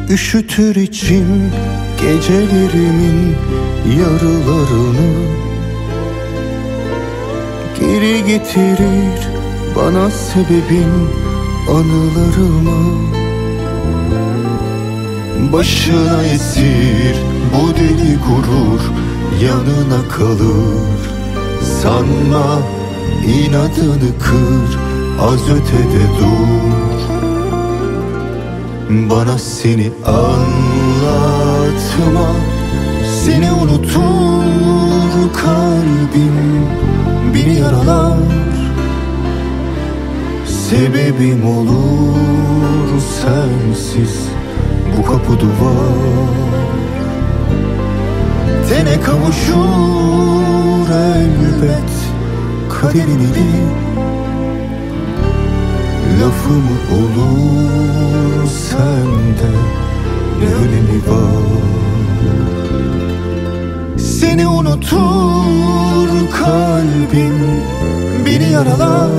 Üşütür için gecelerimin yarılarını, geri getirir bana sebebin anılarımı. Başına esir bu deli gurur, yanına kalır. Sanma inadını kır, az ötede dur. Bana seni anlatma, seni unutur kalbim, beni yaralar. Sebebim olur sensiz bu kapı duvar. Tene kavuşur elbet kaderin eli. Lafım olur sende, ne önemi var? Seni unutur kalbim, beni yaralar.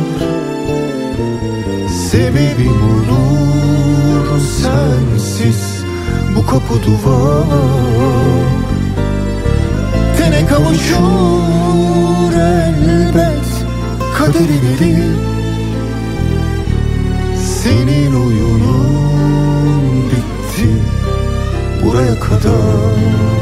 Sebebim olur sensiz bu kapı duvar. Tene kavuşur elbet kaderin eli. Senin oyunun bitti buraya kadar.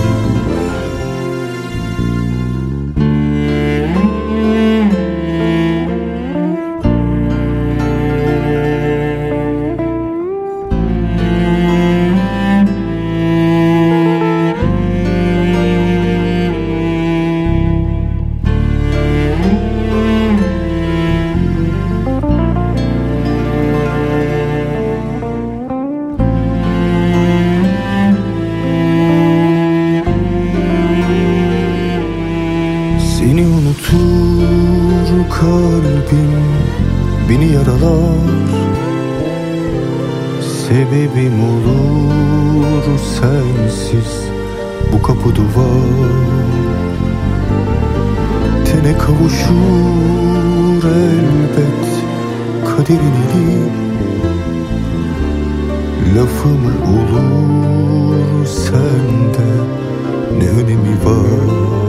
Seni unutur kalbim, beni yaralar. Sebebim olur sensiz bu kapı duvar. Tene kavuşur elbet kaderin eli. Lafım olur sende, ne önemi var?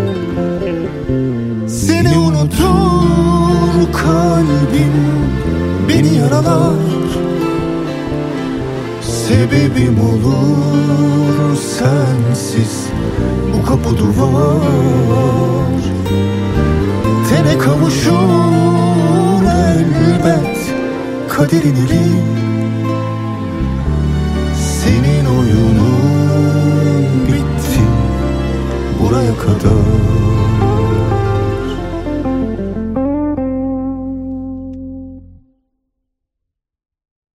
Seni unutur kalbim, beni yaralar. Sebebim olur sensiz bu kapı duvar. Tene kavuşur elbet kaderin eli. Senin oyunun bitti buraya kadar.